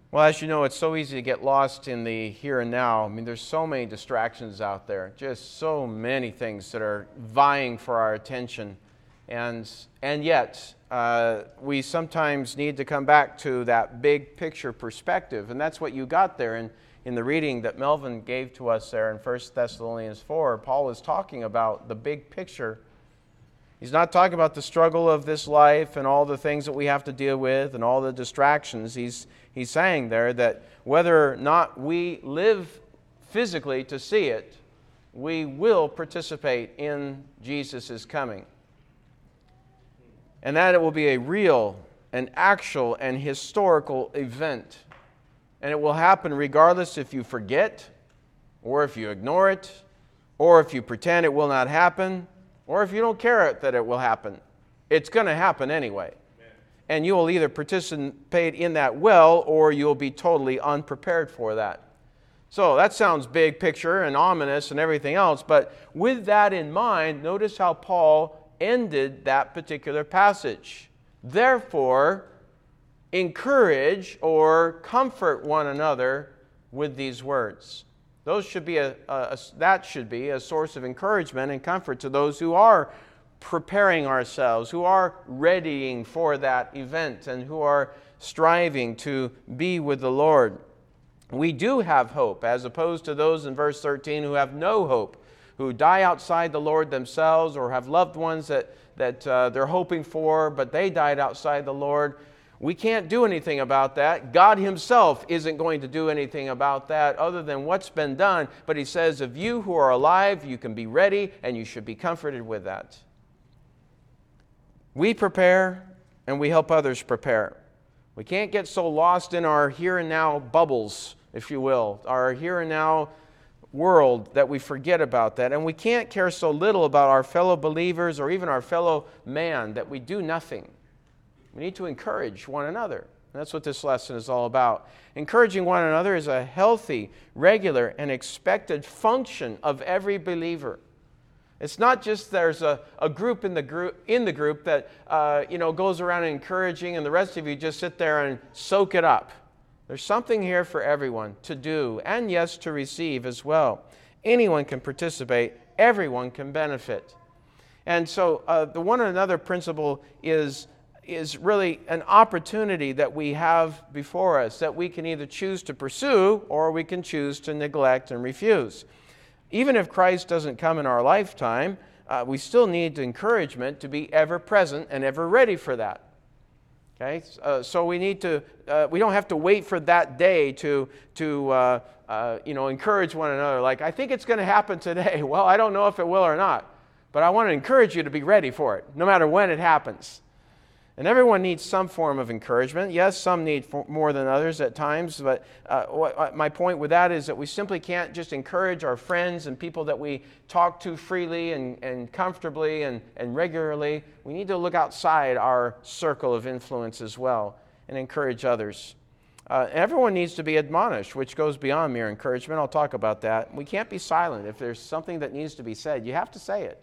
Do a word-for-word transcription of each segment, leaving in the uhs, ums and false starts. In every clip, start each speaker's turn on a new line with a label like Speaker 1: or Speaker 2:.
Speaker 1: Well, as you know, it's so easy to get lost in the here and now. I mean, there's so many distractions out there, just so many things that are vying for our attention. And, and yet, uh, we sometimes need to come back to that big picture perspective. And that's what you got there in, in the reading that Melvin gave to us there in First Thessalonians four. Paul is talking about the big picture. He's not talking about the struggle of this life and all the things that we have to deal with and all the distractions. He's, he's saying there that whether or not we live physically to see it, we will participate in Jesus' coming. And that it will be a real, an actual, and historical event. And it will happen regardless if you forget, or if you ignore it, or if you pretend it will not happen, or if you don't care that it will happen. It's going to happen anyway. Amen. And you will either participate in that well, or you'll be totally unprepared for that. So that sounds big picture and ominous and everything else, but with that in mind, notice how Paul ended that particular passage. Therefore, encourage or comfort one another with these words. Those should be a, a, a, that should be a source of encouragement and comfort to those who are preparing ourselves, who are readying for that event, and who are striving to be with the Lord. We do have hope, as opposed to those in verse thirteen who have no hope, who die outside the Lord themselves, or have loved ones that, that uh, they're hoping for, but they died outside the Lord. We can't do anything about that. God Himself isn't going to do anything about that other than what's been done. But He says, of you who are alive, you can be ready and you should be comforted with that. We prepare and we help others prepare. We can't get so lost in our here and now bubbles, if you will, our here and now world, that we forget about that. And we can't care so little about our fellow believers or even our fellow man that we do nothing. We need to encourage one another. That's what this lesson is all about. Encouraging one another is a healthy, regular, and expected function of every believer. It's not just there's a, a group in the group in the group that uh, you know goes around encouraging, and the rest of you just sit there and soak it up. There's something here for everyone to do, and yes, to receive as well. Anyone can participate. Everyone can benefit. And so uh, the one another principle is is really an opportunity that we have before us that we can either choose to pursue or we can choose to neglect and refuse. Even if Christ doesn't come in our lifetime, uh, we still need encouragement to be ever present and ever ready for that. Okay, uh, so we need to. Uh, we don't have to wait for that day to to uh, uh, you know encourage one another. Like, I think it's going to happen today. Well, I don't know if it will or not, but I want to encourage you to be ready for it, no matter when it happens. And everyone needs some form of encouragement. Yes, some need more than others at times, but uh, what, my point with that is that we simply can't just encourage our friends and people that we talk to freely and, and comfortably and, and regularly. We need to look outside our circle of influence as well and encourage others. Uh, everyone needs to be admonished, which goes beyond mere encouragement. I'll talk about that. We can't be silent. If there's something that needs to be said, you have to say it.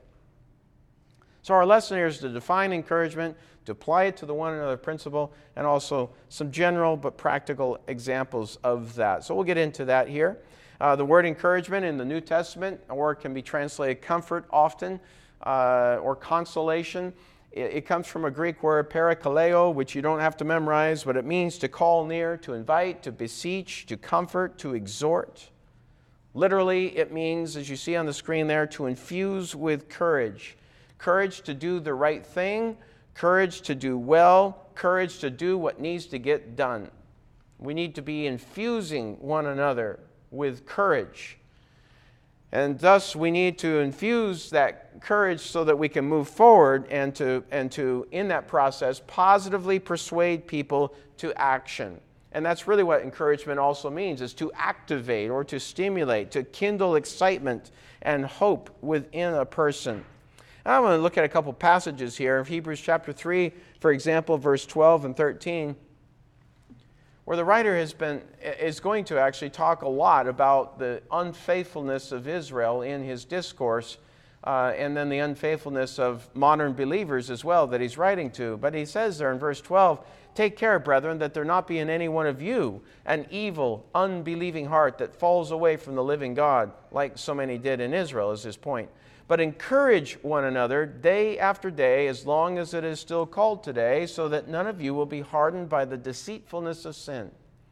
Speaker 1: So our lesson here is to define encouragement, to apply it to the one another principle, and also some general but practical examples of that. So we'll get into that here. Uh, the word encouragement in the New Testament, or it can be translated comfort often, uh, or consolation. It, it comes from a Greek word parakaleo, which you don't have to memorize, but it means to call near, to invite, to beseech, to comfort, to exhort. Literally, it means, as you see on the screen there, to infuse with courage. Courage to do the right thing, courage to do well, courage to do what needs to get done. We need to be infusing one another with courage. And thus we need to infuse that courage so that we can move forward and to, and to in that process, positively persuade people to action. And that's really what encouragement also means, is to activate or to stimulate, to kindle excitement and hope within a person. I want to look at a couple passages here of Hebrews chapter three, for example, verse twelve and thirteen, where the writer has been is going to actually talk a lot about the unfaithfulness of Israel in his discourse uh, and then the unfaithfulness of modern believers as well that he's writing to. But he says there in verse twelve, take care, brethren, that there not be in any one of you an evil, unbelieving heart that falls away from the living God, like so many did in Israel, is his point. But encourage one another day after day, as long as it is still called today, so that none of you will be hardened by the deceitfulness of sin.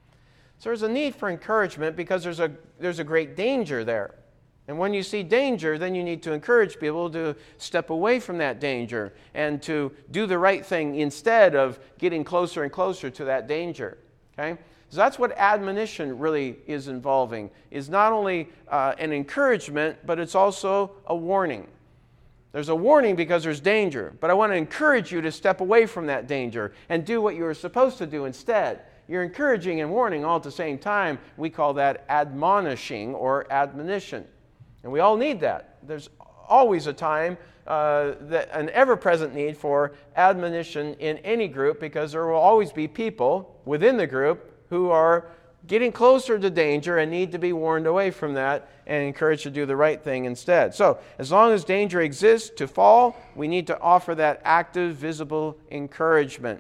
Speaker 1: So there's a need for encouragement because there's a, there's a great danger there. And when you see danger, then you need to encourage people to step away from that danger and to do the right thing instead of getting closer and closer to that danger. Okay? So that's what admonition really is involving, is not only uh, an encouragement, but it's also a warning. There's a warning because there's danger, but I want to encourage you to step away from that danger and do what you were supposed to do instead. You're encouraging and warning all at the same time. We call that admonishing or admonition. And we all need that. There's always a time, uh, that, an ever-present need for admonition in any group, because there will always be people within the group who are getting closer to danger and need to be warned away from that and encouraged to do the right thing instead. So as long as danger exists to fall, we need to offer that active, visible encouragement.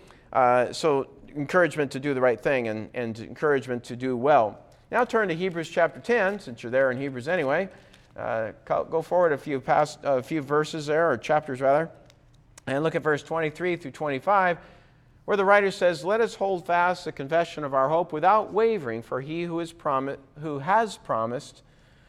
Speaker 1: Uh, so encouragement to do the right thing and, and encouragement to do well. Now turn to Hebrews chapter ten, since you're there in Hebrews anyway. Uh, go forward a few past, a few verses there, or chapters rather, and look at verse twenty-three through twenty-five, where the writer says, "Let us hold fast the confession of our hope without wavering, for he who is promi- who has promised,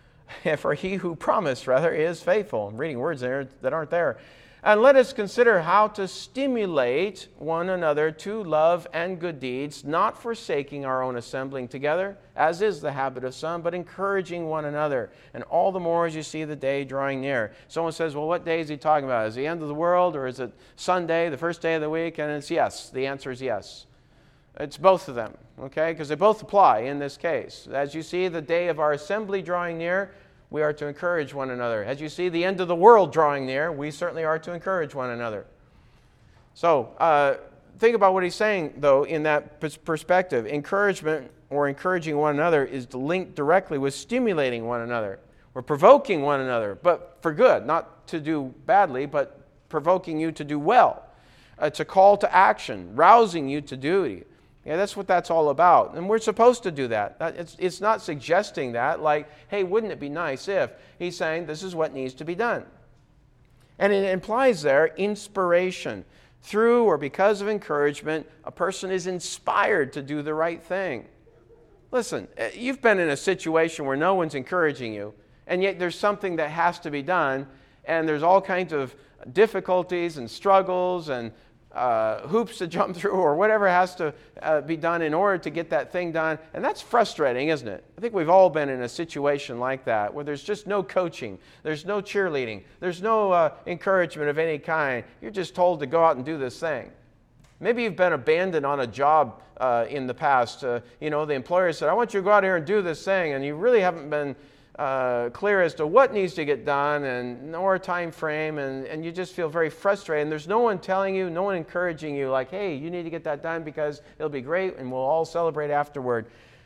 Speaker 1: for he who promised rather is faithful." I'm reading words there that aren't there. "And let us consider how to stimulate one another to love and good deeds, not forsaking our own assembling together, as is the habit of some, but encouraging one another, and all the more as you see the day drawing near." Someone says, well, what day is he talking about? Is it the end of the world, or is it Sunday, the first day of the week? And it's yes. The answer is yes. It's both of them, okay? Because they both apply in this case. As you see the day of our assembly drawing near, we are to encourage one another. As you see the end of the world drawing near, we certainly are to encourage one another. So uh, think about what he's saying, though, in that perspective. Encouragement or encouraging one another is linked directly with stimulating one another. We're provoking one another, but for good, not to do badly, but provoking you to do well. It's a call to action, rousing you to duty. Yeah, that's what that's all about. And we're supposed to do that. It's, it's not suggesting that, like, hey, wouldn't it be nice if? He's saying this is what needs to be done. And it implies there inspiration. Through or because of encouragement, a person is inspired to do the right thing. Listen, you've been in a situation where no one's encouraging you, and yet there's something that has to be done, and there's all kinds of difficulties and struggles and Uh, hoops to jump through or whatever has to uh, be done in order to get that thing done. And that's frustrating, isn't it? I think we've all been in a situation like that where there's just no coaching, there's no cheerleading, there's no uh, encouragement of any kind. You're just told to go out and do this thing. Maybe you've been abandoned on a job uh, in the past. Uh, you know, the employer said, I want you to go out here and do this thing, and you really haven't been Uh, clear as to what needs to get done and nor a time frame, and, and you just feel very frustrated. And there's no one telling you, no one encouraging you like, hey, you need to get that done because it'll be great and we'll all celebrate afterward.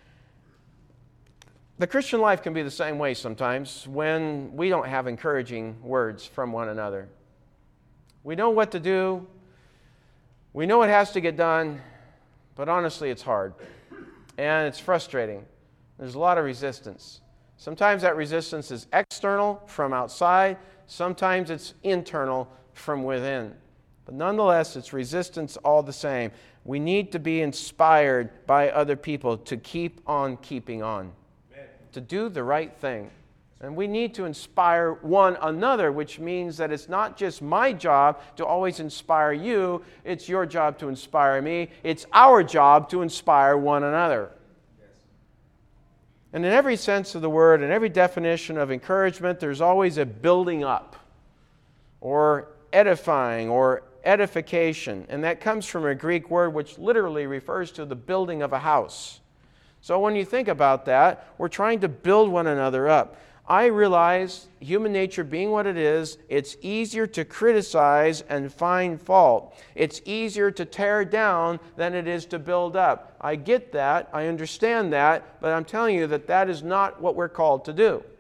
Speaker 1: The Christian life can be the same way sometimes when we don't have encouraging words from one another. We know what to do. We know it has to get done, but honestly it's hard and it's frustrating. There's a lot of resistance. Sometimes that resistance is external from outside. Sometimes it's internal from within. But nonetheless, it's resistance all the same. We need to be inspired by other people to keep on keeping on, Amen. To do the right thing. And we need to inspire one another, which means that it's not just my job to always inspire you. It's your job to inspire me. It's our job to inspire one another. And in every sense of the word, in every definition of encouragement, there's always a building up or edifying or edification. And that comes from a Greek word which literally refers to the building of a house. So when you think about that, we're trying to build one another up. I realize, human nature being what it is, it's easier to criticize and find fault. It's easier to tear down than it is to build up. I get that, I understand that, but I'm telling you that that is not what we're called to do.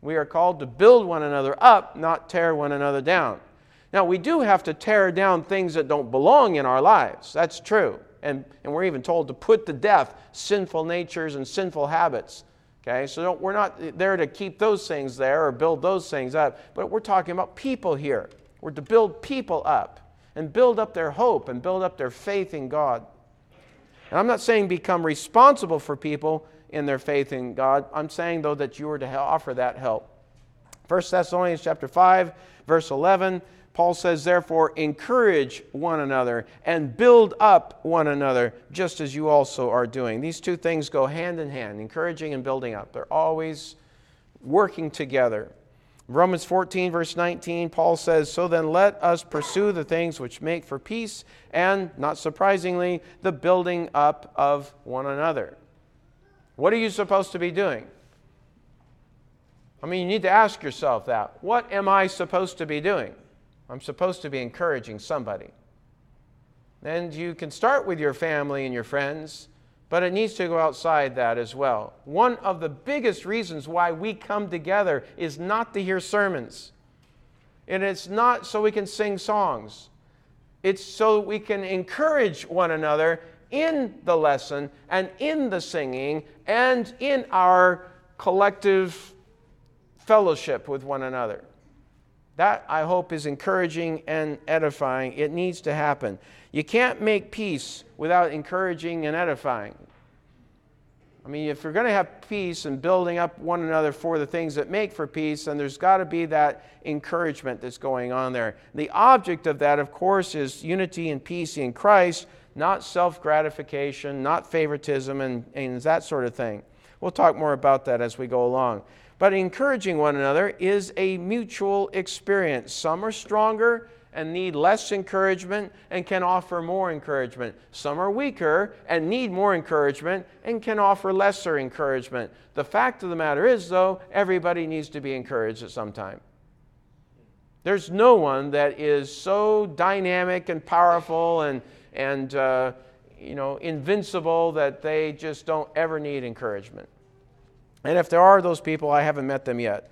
Speaker 1: We are called to build one another up, not tear one another down. Now, we do have to tear down things that don't belong in our lives. That's true. And, and we're even told to put to death sinful natures and sinful habits. Okay, so don't, we're not there to keep those things there or build those things up, but we're talking about people here. We're to build people up and build up their hope and build up their faith in God. And I'm not saying become responsible for people in their faith in God. I'm saying, though, that you are to offer that help. First Thessalonians chapter five, verse eleven, Paul says, therefore, encourage one another and build up one another, just as you also are doing. These two things go hand in hand, encouraging and building up. They're always working together. Romans fourteen, verse nineteen, Paul says, so then let us pursue the things which make for peace and, not surprisingly, the building up of one another. What are you supposed to be doing? I mean, you need to ask yourself that. What am I supposed to be doing? I'm supposed to be encouraging somebody. And you can start with your family and your friends, but it needs to go outside that as well. One of the biggest reasons why we come together is not to hear sermons. And it's not so we can sing songs. It's so we can encourage one another in the lesson and in the singing and in our collective fellowship with one another. That, I hope, is encouraging and edifying. It needs to happen. You can't make peace without encouraging and edifying. I mean, if you're going to have peace and building up one another for the things that make for peace, then there's got to be that encouragement that's going on there. The object of that, of course, is unity and peace in Christ, not self-gratification, not favoritism, and, and that sort of thing. We'll talk more about that as we go along. But encouraging one another is a mutual experience. Some are stronger and need less encouragement and can offer more encouragement. Some are weaker and need more encouragement and can offer lesser encouragement. The fact of the matter is, though, everybody needs to be encouraged at some time. There's no one that is so dynamic and powerful and, and uh, you know, invincible that they just don't ever need encouragement. And if there are those people, I haven't met them yet.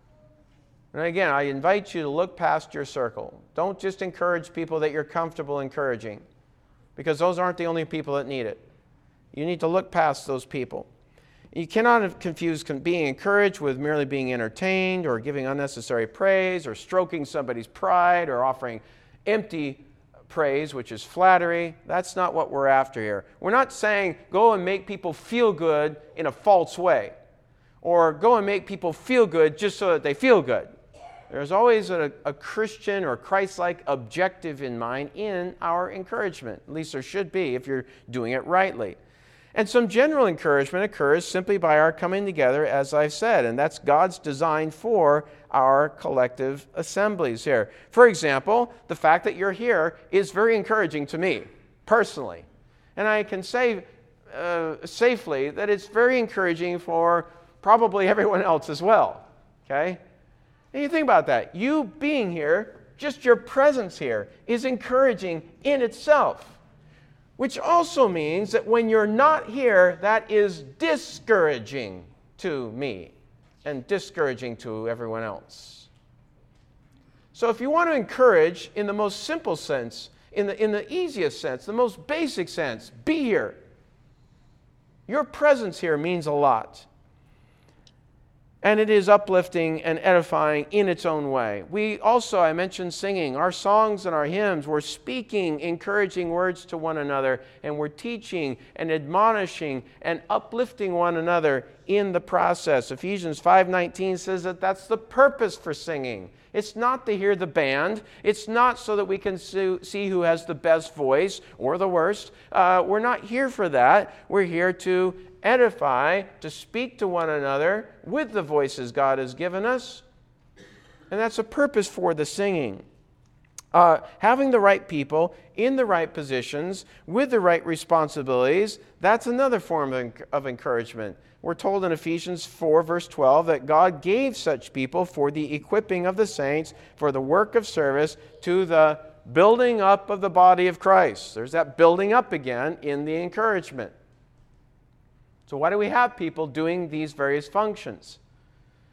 Speaker 1: And again, I invite you to look past your circle. Don't just encourage people that you're comfortable encouraging, because those aren't the only people that need it. You need to look past those people. You cannot confuse being encouraged with merely being entertained or giving unnecessary praise or stroking somebody's pride or offering empty praise, which is flattery. That's not what we're after here. We're not saying go and make people feel good in a false way, or go and make people feel good just so that they feel good. There's always a, a Christian or Christ-like objective in mind in our encouragement. At least there should be if you're doing it rightly. And some general encouragement occurs simply by our coming together, as I've said, and that's God's design for our collective assemblies here. For example, the fact that you're here is very encouraging to me, personally. And I can say uh, safely that it's very encouraging for probably everyone else as well, okay? And you think about that. You being here, just your presence here, is encouraging in itself, which also means that when you're not here, that is discouraging to me and discouraging to everyone else. So if you want to encourage in the most simple sense, in the, in the easiest sense, the most basic sense, be here. Your presence here means a lot. And it is uplifting and edifying in its own way. We also, I mentioned singing. Our songs and our hymns, we're speaking encouraging words to one another, and we're teaching and admonishing and uplifting one another in the process. Ephesians five nineteen says that that's the purpose for singing. It's not to hear the band. It's not so that we can see who has the best voice or the worst. Uh, we're not here for that. We're here to edify, to speak to one another with the voices God has given us. And that's a purpose for the singing. Uh, having the right people in the right positions with the right responsibilities, that's another form of, of encouragement. We're told in Ephesians four, verse twelve, that God gave such people for the equipping of the saints, for the work of service, to the building up of the body of Christ. There's that building up again in the encouragement. So why do we have people doing these various functions?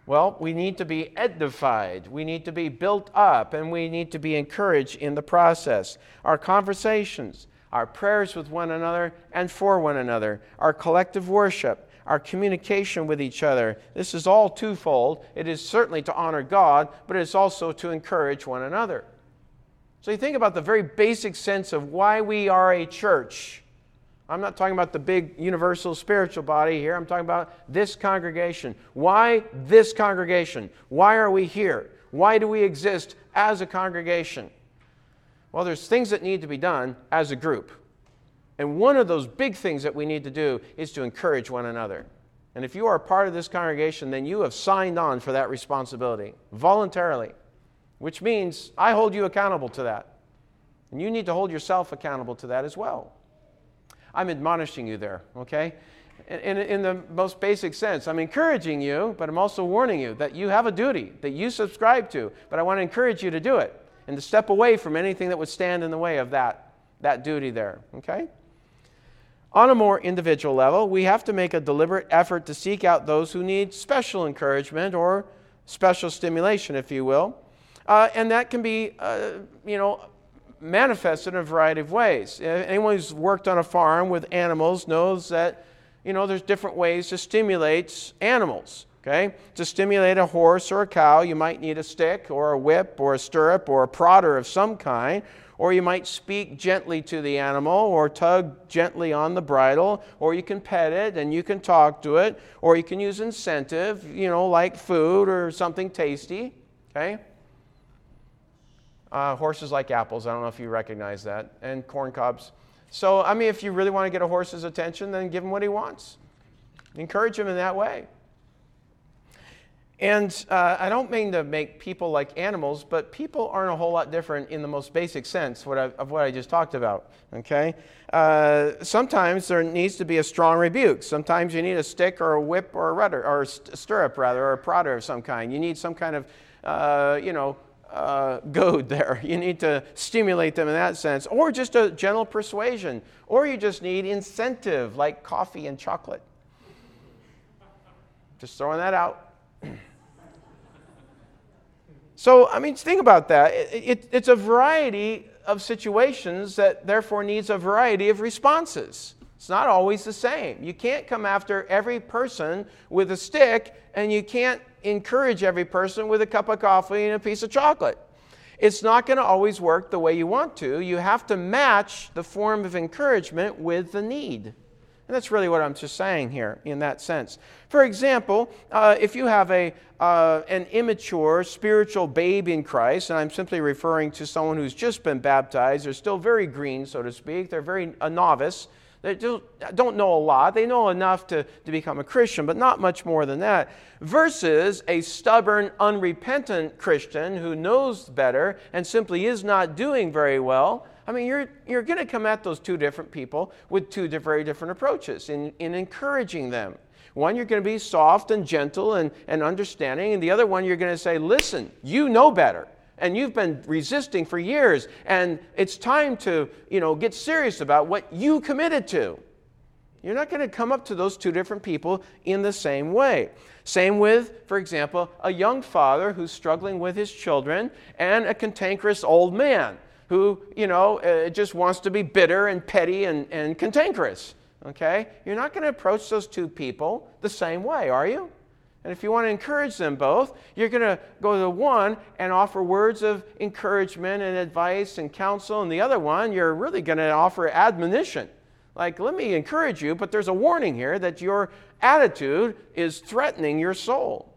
Speaker 1: Well, we need to be edified, we need to be built up, and we need to be encouraged in the process. Our conversations, our prayers with one another and for one another, our collective worship, our communication with each other. This is all twofold. It is certainly to honor God, but it's also to encourage one another. So you think about the very basic sense of why we are a church. I'm not talking about the big universal spiritual body here. I'm talking about this congregation. Why this congregation? Why are we here? Why do we exist as a congregation? Well, there's things that need to be done as a group. And one of those big things that we need to do is to encourage one another. And if you are a part of this congregation, then you have signed on for that responsibility voluntarily, which means I hold you accountable to that. And you need to hold yourself accountable to that as well. I'm admonishing you there, okay? In, in, in the most basic sense, I'm encouraging you, but I'm also warning you that you have a duty that you subscribe to, but I want to encourage you to do it and to step away from anything that would stand in the way of that, that duty there, okay? On a more individual level, we have to make a deliberate effort to seek out those who need special encouragement or special stimulation, if you will, uh, and that can be, uh, you know, manifested in a variety of ways. Anyone who's worked on a farm with animals knows that, you know, there's different ways to stimulate animals, okay? To stimulate a horse or a cow, you might need a stick or a whip or a stirrup or a prodder of some kind, or you might speak gently to the animal or tug gently on the bridle, or you can pet it and you can talk to it, or you can use incentive, you know, like food or something tasty, okay? Uh, horses like apples. I don't know if you recognize that. And corn cobs. So, I mean, if you really want to get a horse's attention, then give him what he wants. Encourage him in that way. And uh, I don't mean to make people like animals, but people aren't a whole lot different in the most basic sense what I, of what I just talked about. Okay? Uh, sometimes there needs to be a strong rebuke. Sometimes you need a stick or a whip or a rudder, or a stirrup rather, or a prodder of some kind. You need some kind of, uh, you know, Uh, goad there. You need to stimulate them in that sense, or just a gentle persuasion, or you just need incentive like coffee and chocolate. Just throwing that out. So, I mean, think about that. It, it, it's a variety of situations that therefore needs a variety of responses. It's not always the same. You can't come after every person with a stick, and you can't encourage every person with a cup of coffee and a piece of chocolate. It's not going to always work the way you want to. You have to match the form of encouragement with the need. And that's really what I'm just saying here in that sense. For example, uh, if you have a uh, an immature spiritual babe in Christ, and I'm simply referring to someone who's just been baptized, they're still very green, so to speak, they're very a novice, they don't know a lot. They know enough to, to become a Christian, but not much more than that. Versus a stubborn, unrepentant Christian who knows better and simply is not doing very well. I mean, you're, you're going to come at those two different people with two very different approaches in, in encouraging them. One, you're going to be soft and gentle and, and understanding, and the other one, you're going to say, listen, you know better. And you've been resisting for years, and it's time to, you know, get serious about what you committed to. You're not going to come up to those two different people in the same way. Same with, for example, a young father who's struggling with his children and a cantankerous old man who, you know, uh, just wants to be bitter and petty and, and cantankerous. Okay? You're not going to approach those two people the same way, are you? And if you want to encourage them both, you're going to go to one and offer words of encouragement and advice and counsel, and the other one, you're really going to offer admonition. Like, let me encourage you, but there's a warning here that your attitude is threatening your soul.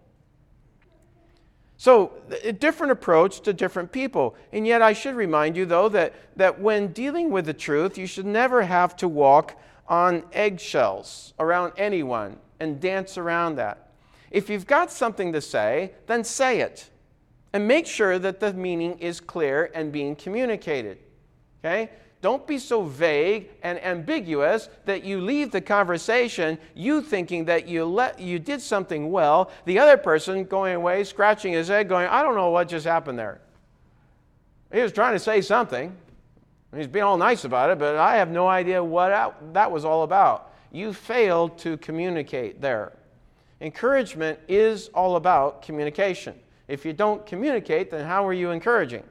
Speaker 1: So, a different approach to different people. And yet I should remind you, though, that, that when dealing with the truth, you should never have to walk on eggshells around anyone and dance around that. If you've got something to say, then say it. And make sure that the meaning is clear and being communicated. Okay? Don't be so vague and ambiguous that you leave the conversation, you thinking that you let you did something well, the other person going away, scratching his head, going, I don't know what just happened there. He was trying to say something. He's being all nice about it, but I have no idea what that was all about. You failed to communicate there. Encouragement is all about communication. If you don't communicate, then how are you encouraging?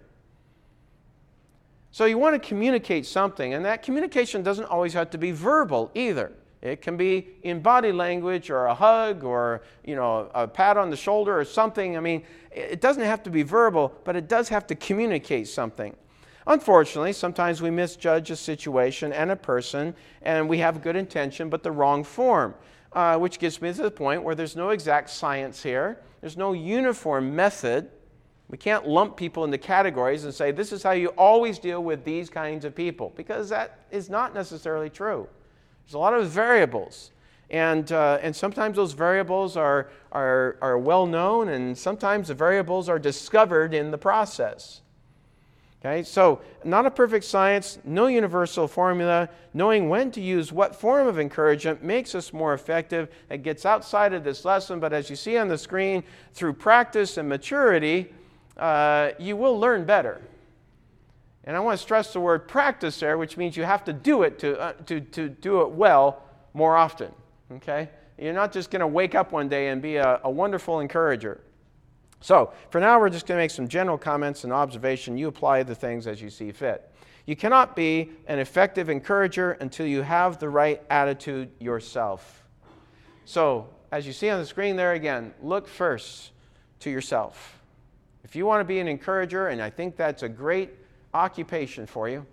Speaker 1: So you want to communicate something, and that communication doesn't always have to be verbal either. It can be in body language or a hug or, you know, a pat on the shoulder or something. I mean, it doesn't have to be verbal, but it does have to communicate something. Unfortunately, sometimes we misjudge a situation and a person, and we have good intention but the wrong form, uh, which gets me to the point where there's no exact science here. There's no uniform method. We can't lump people into categories and say, this is how you always deal with these kinds of people, because that is not necessarily true. There's a lot of variables, and uh, and sometimes those variables are, are, are well known, and sometimes the variables are discovered in the process. Okay, so not a perfect science, no universal formula. Knowing when to use what form of encouragement makes us more effective. It gets outside of this lesson, but as you see on the screen, through practice and maturity, uh, you will learn better. And I want to stress the word practice there, which means you have to do it to, uh, to, to do it well more often. Okay? You're not just going to wake up one day and be a, a wonderful encourager. So, for now, we're just going to make some general comments and observation. You apply the things as you see fit. You cannot be an effective encourager until you have the right attitude yourself. So, as you see on the screen there again, look first to yourself. If you want to be an encourager, and I think that's a great occupation for you,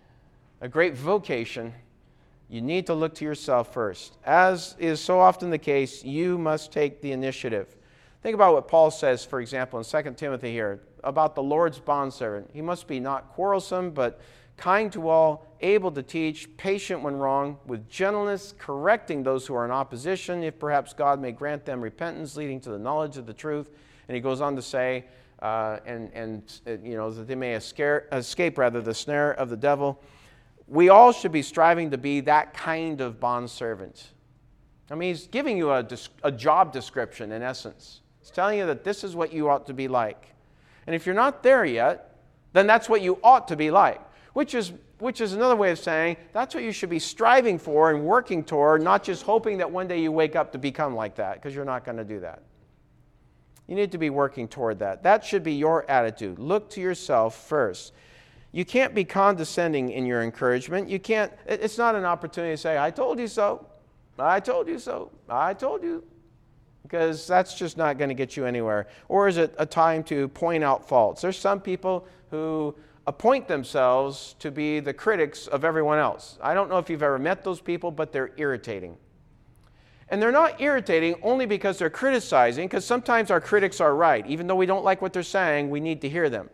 Speaker 1: a great vocation, you need to look to yourself first. As is so often the case, you must take the initiative. Think about what Paul says, for example, in Second Timothy here, about the Lord's bondservant. He must be not quarrelsome, but kind to all, able to teach, patient when wrong, with gentleness, correcting those who are in opposition, if perhaps God may grant them repentance, leading to the knowledge of the truth. And he goes on to say, uh, and, and uh, you know, that they may escape, escape rather the snare of the devil. We all should be striving to be that kind of bondservant. I mean, he's giving you a, a job description, in essence. It's telling you that this is what you ought to be like. And if you're not there yet, then that's what you ought to be like, which is which is another way of saying that's what you should be striving for and working toward, not just hoping that one day you wake up to become like that, because you're not going to do that. You need to be working toward that. That should be your attitude. Look to yourself first. You can't be condescending in your encouragement. You can't. It's not an opportunity to say, I told you so. I told you so. I told you. Because that's just not going to get you anywhere. Or is it a time to point out faults? There's some people who appoint themselves to be the critics of everyone else. I don't know if you've ever met those people, but they're irritating. And they're not irritating only because they're criticizing, because sometimes our critics are right. Even though we don't like what they're saying, we need to hear them.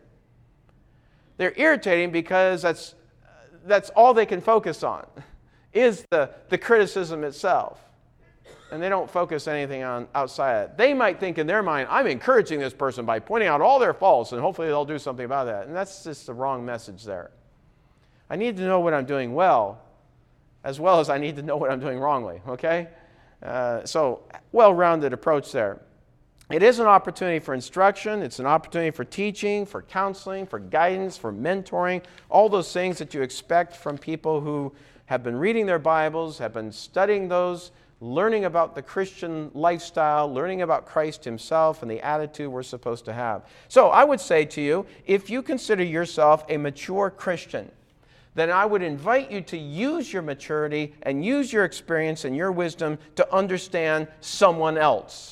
Speaker 1: They're irritating because that's, that's all they can focus on, is the, the criticism itself. And they don't focus anything on outside of it. They might think in their mind, I'm encouraging this person by pointing out all their faults, and hopefully they'll do something about that. And that's just the wrong message there. I need to know what I'm doing well, as well as I need to know what I'm doing wrongly, okay? Uh, so, well-rounded approach there. It is an opportunity for instruction. It's an opportunity for teaching, for counseling, for guidance, for mentoring, all those things that you expect from people who have been reading their Bibles, have been studying those, learning about the Christian lifestyle, learning about Christ himself and the attitude we're supposed to have. So I would say to you, if you consider yourself a mature Christian, then I would invite you to use your maturity and use your experience and your wisdom to understand someone else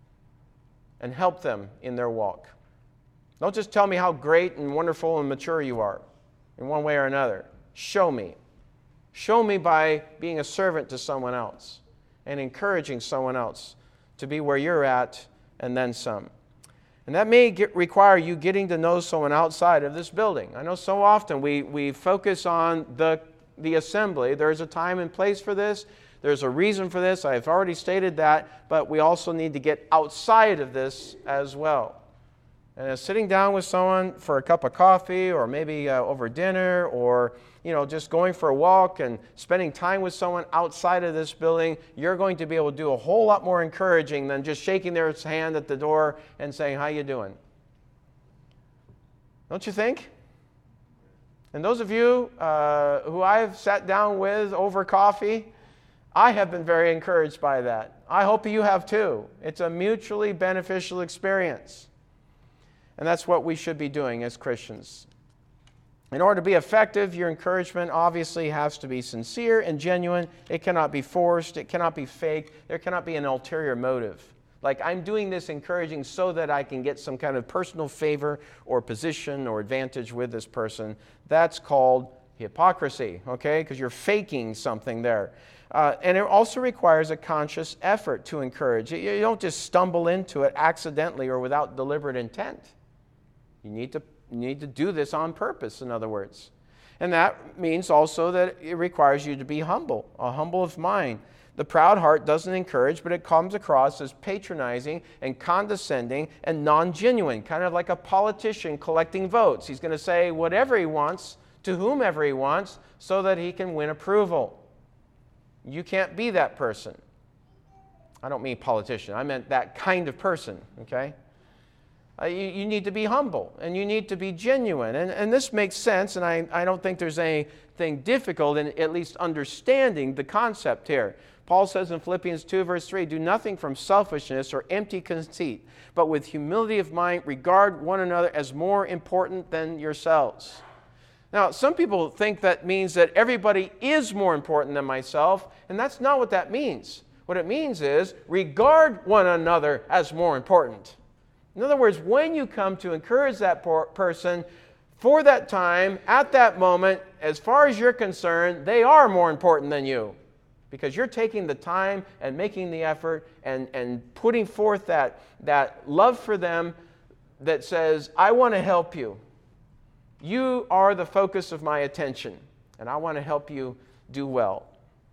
Speaker 1: and help them in their walk. Don't just tell me how great and wonderful and mature you are in one way or another. Show me. Show me by being a servant to someone else and encouraging someone else to be where you're at and then some. And that may get, require you getting to know someone outside of this building. I know so often we, we focus on the, the assembly. There's a time and place for this. There's a reason for this. I've already stated that. But we also need to get outside of this as well. And uh, sitting down with someone for a cup of coffee or maybe uh, over dinner or you know, just going for a walk and spending time with someone outside of this building, you're going to be able to do a whole lot more encouraging than just shaking their hand at the door and saying, how you doing? Don't you think? And those of you uh, who I've sat down with over coffee, I have been very encouraged by that. I hope you have too. It's a mutually beneficial experience. And that's what we should be doing as Christians. In order to be effective, your encouragement obviously has to be sincere and genuine. It cannot be forced. It cannot be fake. There cannot be an ulterior motive. Like, I'm doing this encouraging so that I can get some kind of personal favor or position or advantage with this person. That's called hypocrisy, okay? Because you're faking something there. Uh, and it also requires a conscious effort to encourage. You, you don't just stumble into it accidentally or without deliberate intent. You need to You need to do this on purpose, in other words. And that means also that it requires you to be humble, a humble of mind. The proud heart doesn't encourage, but it comes across as patronizing and condescending and non-genuine, kind of like a politician collecting votes. He's going to say whatever he wants to whomever he wants so that he can win approval. You can't be that person. I don't mean politician. I meant that kind of person, okay? Uh, you, you need to be humble, and you need to be genuine. And, and this makes sense, and I, I don't think there's anything difficult in at least understanding the concept here. Paul says in Philippians two, verse three, "Do nothing from selfishness or empty conceit, but with humility of mind regard one another as more important than yourselves." Now, some people think that means that everybody is more important than myself, and that's not what that means. What it means is regard one another as more important. In other words, when you come to encourage that person for that time, at that moment, as far as you're concerned, they are more important than you. Because you're taking the time and making the effort and, and putting forth that, that love for them that says, I want to help you. You are the focus of my attention, and I want to help you do well.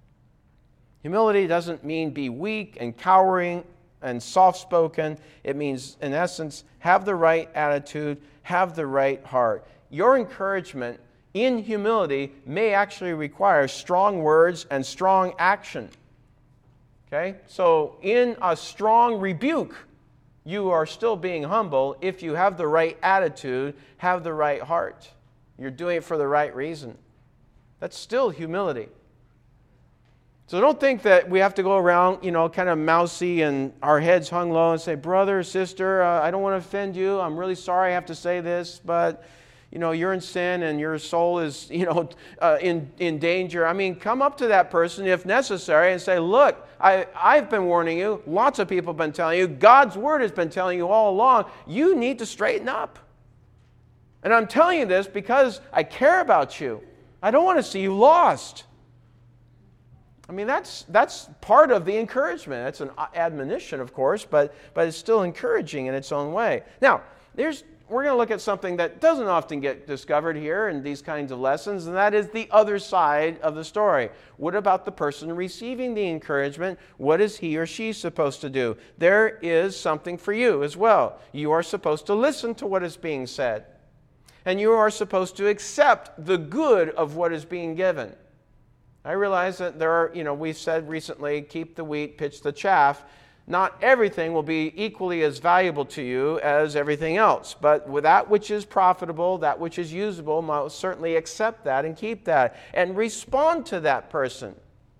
Speaker 1: Humility doesn't mean be weak and cowering and soft-spoken. It means, in essence, have the right attitude, have the right heart. Your encouragement in humility may actually require strong words and strong action. Okay? So in a strong rebuke, you are still being humble if you have the right attitude, have the right heart. You're doing it for the right reason. That's still humility. So don't think that we have to go around, you know, kind of mousy and our heads hung low and say, brother, sister, uh, I don't want to offend you. I'm really sorry I have to say this, but, you know, you're in sin and your soul is, you know, uh, in, in danger. I mean, come up to that person if necessary and say, look, I, I've been warning you. Lots of people have been telling you. God's Word has been telling you all along. You need to straighten up. And I'm telling you this because I care about you. I don't want to see you lost. I mean, that's that's part of the encouragement. It's an admonition, of course, but, but it's still encouraging in its own way. Now, there's we're going to look at something that doesn't often get discovered here in these kinds of lessons, and that is the other side of the story. What about the person receiving the encouragement? What is he or she supposed to do? There is something for you as well. You are supposed to listen to what is being said, and you are supposed to accept the good of what is being given. I realize that there are, you know, we've said recently, keep the wheat, pitch the chaff. Not everything will be equally as valuable to you as everything else. But with that which is profitable, that which is usable, most certainly accept that and keep that. And respond to that person.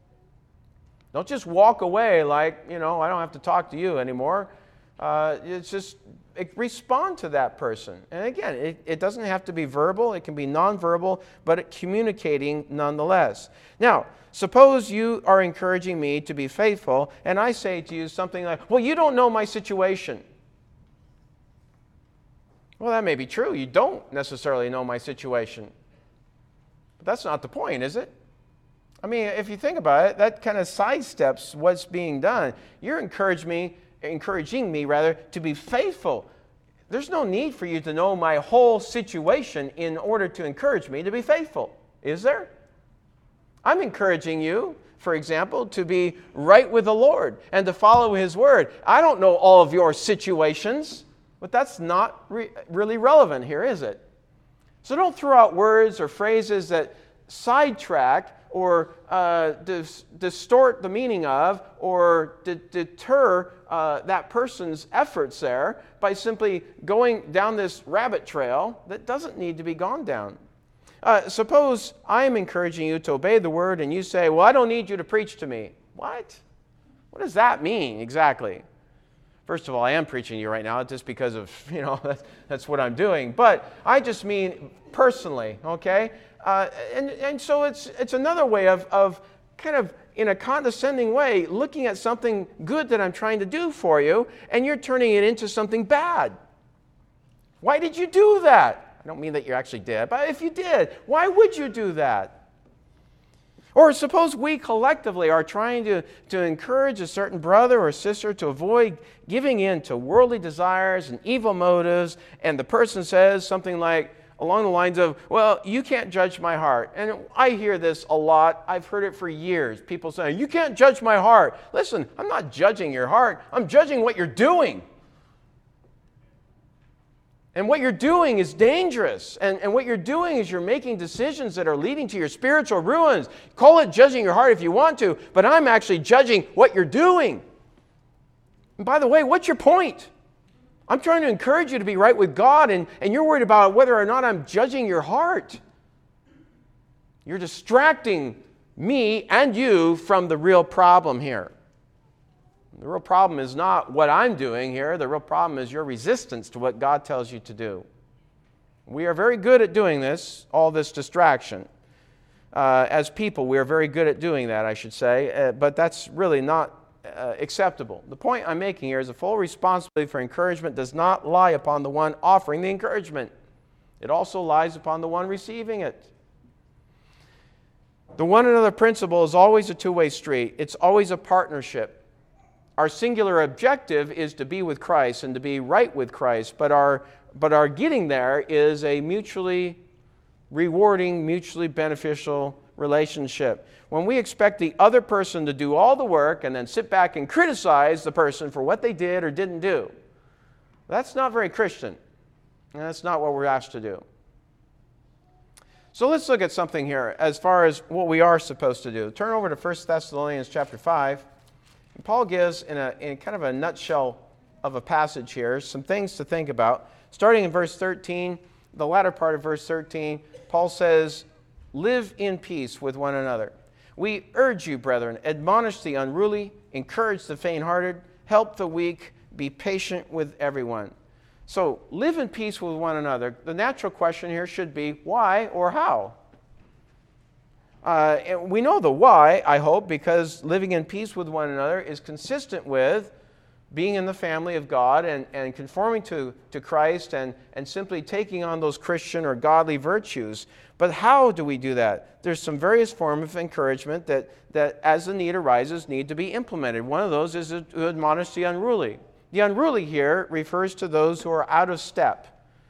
Speaker 1: Don't just walk away like, you know, I don't have to talk to you anymore. Uh, it's just it, respond to that person. And again, it, it doesn't have to be verbal. It can be nonverbal, but it, communicating nonetheless. Now, suppose you are encouraging me to be faithful, and I say to you something like, well, you don't know my situation. Well, that may be true. You don't necessarily know my situation. But that's not the point, is it? I mean, if you think about it, that kind of sidesteps what's being done. You're encouraging me, encouraging me rather, to be faithful. There's no need for you to know my whole situation in order to encourage me to be faithful, is there? I'm encouraging you, for example, to be right with the Lord and to follow His Word. I don't know all of your situations, but that's not re- really relevant here, is it? So don't throw out words or phrases that sidetrack or uh, dis- distort the meaning of or d- deter uh, that person's efforts there by simply going down this rabbit trail that doesn't need to be gone down. Uh, suppose I'm encouraging you to obey the Word and you say, well, I don't need you to preach to me. What? What does that mean exactly? First of all, I am preaching to you right now just because of, you know, that's, that's what I'm doing. But I just mean personally, okay? Uh, and, and so it's it's another way of, of kind of, in a condescending way, looking at something good that I'm trying to do for you, and you're turning it into something bad. Why did you do that? I don't mean that you actually did, but if you did, why would you do that? Or suppose we collectively are trying to, to encourage a certain brother or sister to avoid giving in to worldly desires and evil motives, and the person says something like, along the lines of, well, you can't judge my heart. And I hear this a lot. I've heard it for years. People saying, you can't judge my heart. Listen, I'm not judging your heart. I'm judging what you're doing. And what you're doing is dangerous. And, and what you're doing is you're making decisions that are leading to your spiritual ruins. Call it judging your heart if you want to, but I'm actually judging what you're doing. And by the way, what's your point? I'm trying to encourage you to be right with God, and, and you're worried about whether or not I'm judging your heart. You're distracting me and you from the real problem here. The real problem is not what I'm doing here. The real problem is your resistance to what God tells you to do. We are very good at doing this, all this distraction. Uh, as people, we are very good at doing that, I should say, uh, but that's really not uh, acceptable. The point I'm making here is the full responsibility for encouragement does not lie upon the one offering the encouragement. It also lies upon the one receiving it. The one another principle is always a two-way street. It's always a partnership. Our singular objective is to be with Christ and to be right with Christ, but our, but our getting there is a mutually rewarding, mutually beneficial relationship. When we expect the other person to do all the work and then sit back and criticize the person for what they did or didn't do, that's not very Christian. And that's not what we're asked to do. So let's look at something here as far as what we are supposed to do. Turn over to First Thessalonians chapter five. And Paul gives, in, a, in kind of a nutshell of a passage here, some things to think about. Starting in verse thirteen, the latter part of verse thirteen, Paul says, live in peace with one another. We urge you, brethren, admonish the unruly, encourage the faint-hearted, help the weak, be patient with everyone. So, live in peace with one another. The natural question here should be, why or how? Uh, and we know the why, I hope, because living in peace with one another is consistent with being in the family of God and, and conforming to, to Christ and, and simply taking on those Christian or godly virtues. But how do we do that? There's some various forms of encouragement that, that, as the need arises, need to be implemented. One of those is to admonish the unruly. The unruly here refers to those who are out of step.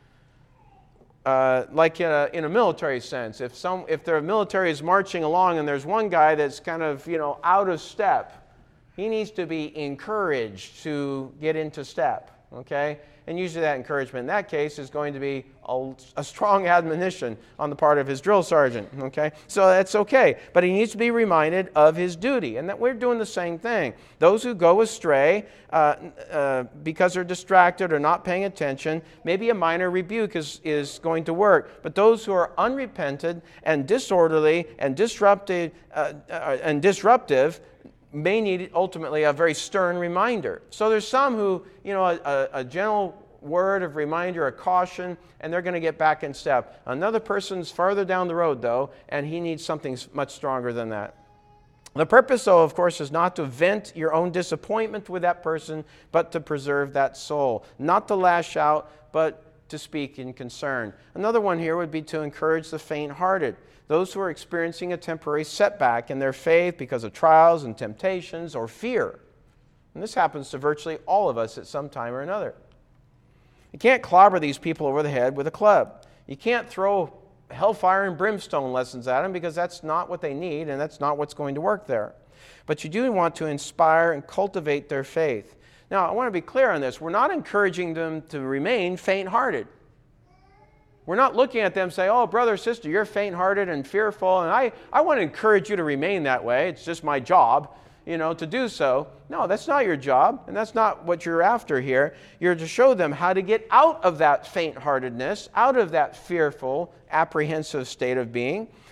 Speaker 1: Uh, like in a, in a military sense. If some, if the military is marching along and there's one guy that's kind of, you know, out of step, he needs to be encouraged to get into step, okay? And usually that encouragement in that case is going to be a, a strong admonition on the part of his drill sergeant, okay? So that's okay. But he needs to be reminded of his duty, and that we're doing the same thing. Those who go astray uh, uh, because they're distracted or not paying attention, maybe a minor rebuke is, is going to work. But those who are unrepentant and disorderly and disruptive, uh, uh, and disruptive may need ultimately a very stern reminder. So there's some who, you know, a, a gentle word of reminder, a caution, and they're going to get back in step. Another person's farther down the road, though, and he needs something much stronger than that. The purpose, though, of course, is not to vent your own disappointment with that person, but to preserve that soul. Not to lash out, but to speak in concern. Another one here would be to encourage the faint-hearted. Those who are experiencing a temporary setback in their faith because of trials and temptations or fear. And this happens to virtually all of us at some time or another. You can't clobber these people over the head with a club. You can't throw hellfire and brimstone lessons at them because that's not what they need and that's not what's going to work there. But you do want to inspire and cultivate their faith. Now, I want to be clear on this. We're not encouraging them to remain faint-hearted. We're not looking at them and say, oh, brother, sister, you're faint-hearted and fearful, and I, I want to encourage you to remain that way. It's just my job, you know, to do so. No, that's not your job, and that's not what you're after here. You're to show them how to get out of that faint-heartedness, out of that fearful, apprehensive state of being,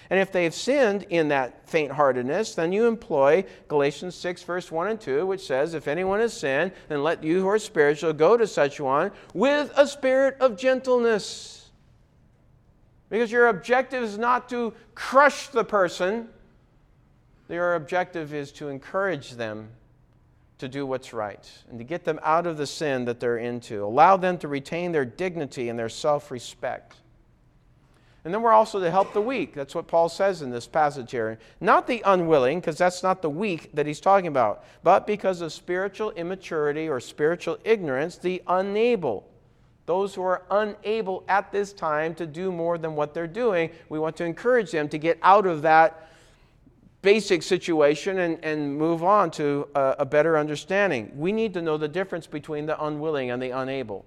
Speaker 1: And if they've sinned in that faint-heartedness, then you employ Galatians six, verse one and two, which says, if anyone has sinned, then let you who are spiritual go to such one with a spirit of gentleness. Because your objective is not to crush the person. Your objective is to encourage them to do what's right and to get them out of the sin that they're into. Allow them to retain their dignity and their self-respect. And then we're also to help the weak. That's what Paul says in this passage here. Not the unwilling, because that's not the weak that he's talking about, but because of spiritual immaturity or spiritual ignorance, the unable. Those who are unable at this time to do more than what they're doing, we want to encourage them to get out of that basic situation and, and move on to a, a better understanding. We need to know the difference between the unwilling and the unable.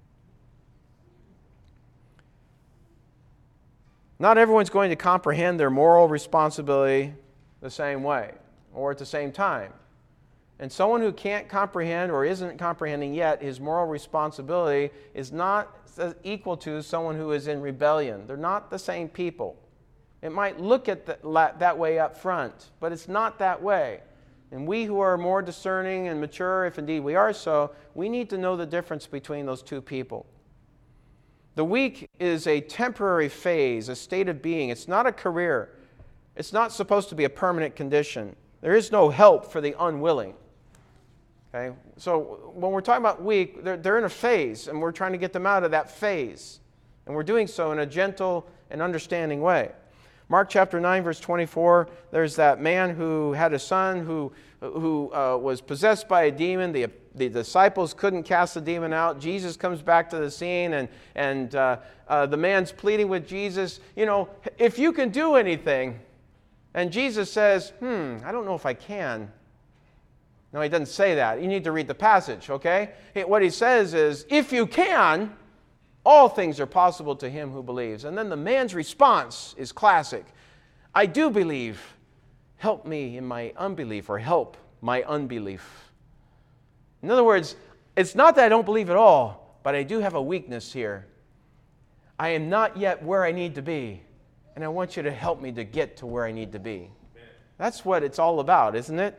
Speaker 1: Not everyone's going to comprehend their moral responsibility the same way or at the same time. And someone who can't comprehend or isn't comprehending yet his moral responsibility is not equal to someone who is in rebellion. They're not the same people. It might look at the, that way up front, but it's not that way. And we who are more discerning and mature, if indeed we are so, we need to know the difference between those two people. The weak is a temporary phase, a state of being. It's not a career. It's not supposed to be a permanent condition. There is no help for the unwilling. Okay? So when we're talking about weak, they're, they're in a phase, and we're trying to get them out of that phase. And we're doing so in a gentle and understanding way. Mark chapter nine, verse twenty-four, there's that man who had a son who, who uh, was possessed by a demon. The, the disciples couldn't cast the demon out. Jesus comes back to the scene, and, and uh, uh, the man's pleading with Jesus, you know, if you can do anything. And Jesus says, hmm, I don't know if I can. No, he doesn't say that. You need to read the passage, okay? What he says is, if you can, all things are possible to him who believes. And then the man's response is classic. I do believe. Help me in my unbelief, or help my unbelief. In other words, it's not that I don't believe at all, but I do have a weakness here. I am not yet where I need to be, and I want you to help me to get to where I need to be. That's what it's all about, isn't it?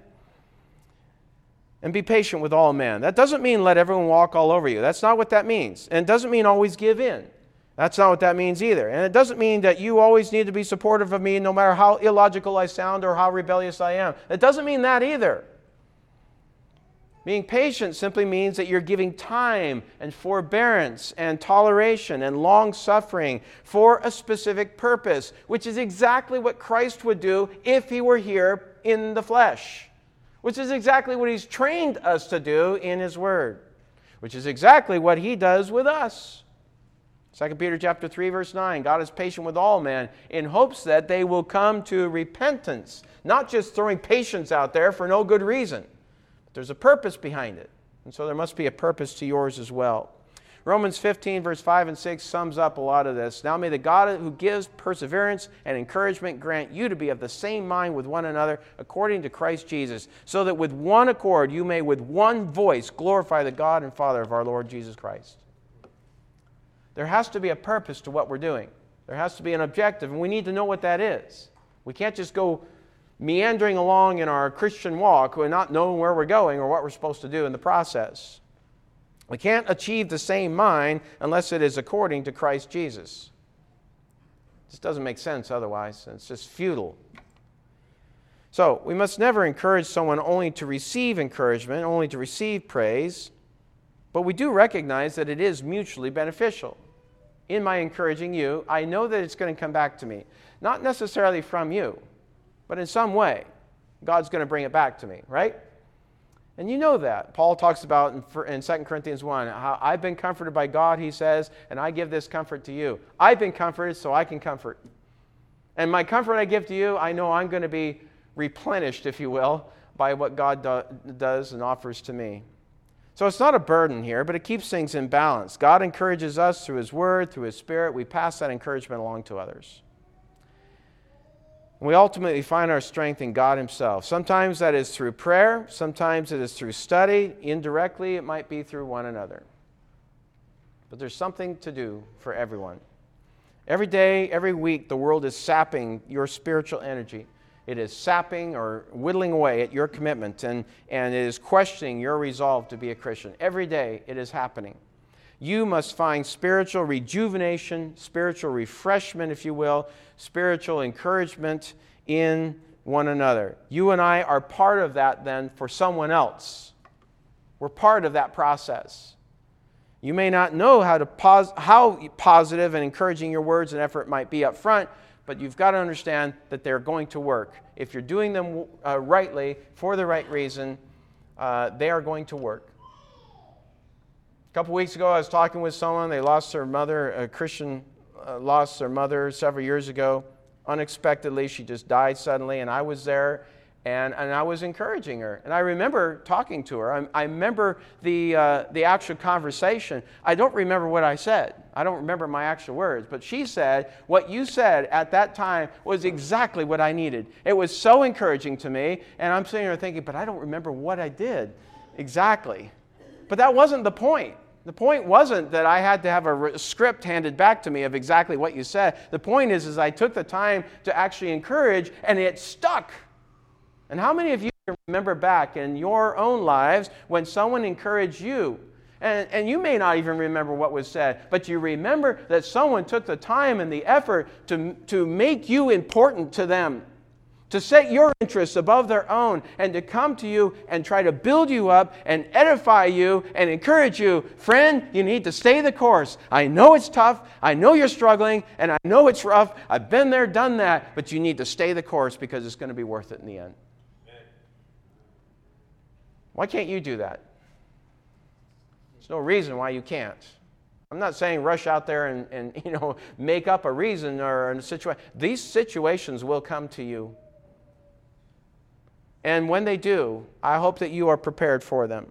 Speaker 1: And be patient with all men. That doesn't mean let everyone walk all over you. That's not what that means. And it doesn't mean always give in. That's not what that means either. And it doesn't mean that you always need to be supportive of me no matter how illogical I sound or how rebellious I am. It doesn't mean that either. Being patient simply means that you're giving time and forbearance and toleration and long-suffering for a specific purpose, which is exactly what Christ would do if he were here in the flesh. Which is exactly what he's trained us to do in his word. Which is exactly what he does with us. Second Peter chapter three, verse nine, God is patient with all men in hopes that they will come to repentance. Not just throwing patience out there for no good reason. But there's a purpose behind it. And so there must be a purpose to yours as well. Romans fifteen, verse five and six sums up a lot of this. Now may the God who gives perseverance and encouragement grant you to be of the same mind with one another according to Christ Jesus, so that with one accord you may with one voice glorify the God and Father of our Lord Jesus Christ. There has to be a purpose to what we're doing. There has to be an objective, and we need to know what that is. We can't just go meandering along in our Christian walk and not knowing where we're going or what we're supposed to do in the process. We can't achieve the same mind unless it is according to Christ Jesus. It just doesn't make sense otherwise. It's just futile. So, we must never encourage someone only to receive encouragement, only to receive praise, but we do recognize that it is mutually beneficial. In my encouraging you, I know that it's going to come back to me. Not necessarily from you, but in some way. God's going to bring it back to me, right? And you know that. Paul talks about in Second Corinthians one, how I've been comforted by God, he says, and I give this comfort to you. I've been comforted so I can comfort. And my comfort I give to you, I know I'm going to be replenished, if you will, by what God do, does and offers to me. So it's not a burden here, but it keeps things in balance. God encourages us through his word, through his spirit. We pass that encouragement along to others. We ultimately find our strength in God himself. Sometimes that is through prayer. Sometimes it is through study. Indirectly, it might be through one another. But there's something to do for everyone. Every day, every week, the world is sapping your spiritual energy. It is sapping or whittling away at your commitment, and, and it is questioning your resolve to be a Christian. Every day, it is happening. You must find spiritual rejuvenation, spiritual refreshment, if you will, spiritual encouragement in one another. You and I are part of that then for someone else. We're part of that process. You may not know how to pos- how positive and encouraging your words and effort might be up front, but you've got to understand that they're going to work. If you're doing them uh, rightly, for the right reason, uh, they are going to work. A couple weeks ago, I was talking with someone. They lost their mother. A Christian uh, lost their mother several years ago. Unexpectedly, she just died suddenly, and I was there. And, and I was encouraging her. And I remember talking to her. I, I remember the, uh, the actual conversation. I don't remember what I said. I don't remember my actual words. But she said, what you said at that time was exactly what I needed. It was so encouraging to me. And I'm sitting there thinking, but I don't remember what I did exactly. But that wasn't the point. The point wasn't that I had to have a script handed back to me of exactly what you said. The point is, is I took the time to actually encourage, and it stuck. And how many of you remember back in your own lives when someone encouraged you? And, and you may not even remember what was said, but you remember that someone took the time and the effort to, to make you important to them, to set your interests above their own, and to come to you and try to build you up and edify you and encourage you. Friend, you need to stay the course. I know it's tough. I know you're struggling, and I know it's rough. I've been there, done that, but you need to stay the course because it's going to be worth it in the end. Why can't you do that? There's no reason why you can't. I'm not saying rush out there and, and you know make up a reason or a situation. These situations will come to you. And when they do, I hope that you are prepared for them.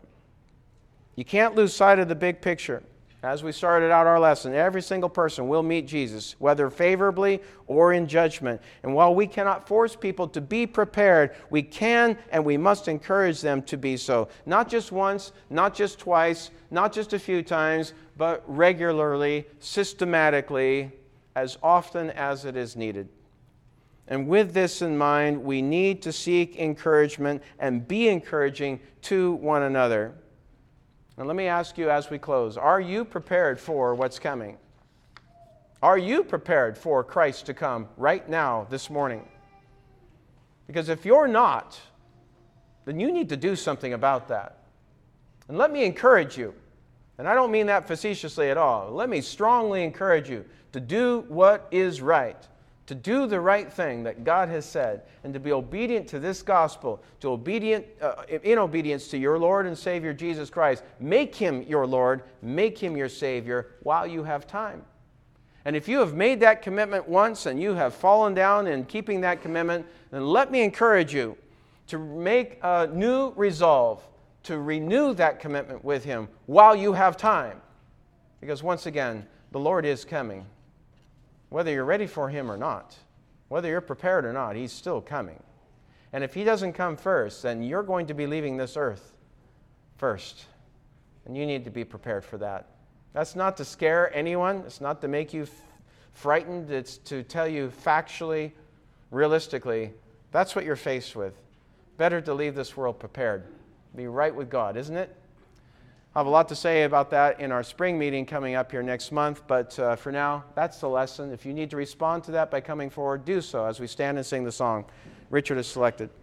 Speaker 1: You can't lose sight of the big picture. As we started out our lesson, every single person will meet Jesus, whether favorably or in judgment. And while we cannot force people to be prepared, we can and we must encourage them to be so. Not just once, not just twice, not just a few times, but regularly, systematically, as often as it is needed. And with this in mind, we need to seek encouragement and be encouraging to one another. And let me ask you as we close, are you prepared for what's coming? Are you prepared for Christ to come right now, this morning? Because if you're not, then you need to do something about that. And let me encourage you, and I don't mean that facetiously at all. Let me strongly encourage you to do what is right, to do the right thing that God has said, and to be obedient to this gospel, to obedient uh, in obedience to your Lord and Savior Jesus Christ. Make Him your Lord, make Him your Savior while you have time. And if you have made that commitment once and you have fallen down in keeping that commitment, then let me encourage you to make a new resolve, to renew that commitment with Him while you have time. Because once again, the Lord is coming. Whether you're ready for Him or not, whether you're prepared or not, He's still coming. And if He doesn't come first, then you're going to be leaving this earth first. And you need to be prepared for that. That's not to scare anyone. It's not to make you f- frightened. It's to tell you factually, realistically, that's what you're faced with. Better to leave this world prepared. Be right with God, isn't it? I have a lot to say about that in our spring meeting coming up here next month, but uh, for now, that's the lesson. If you need to respond to that by coming forward, do so as we stand and sing the song Richard has selected.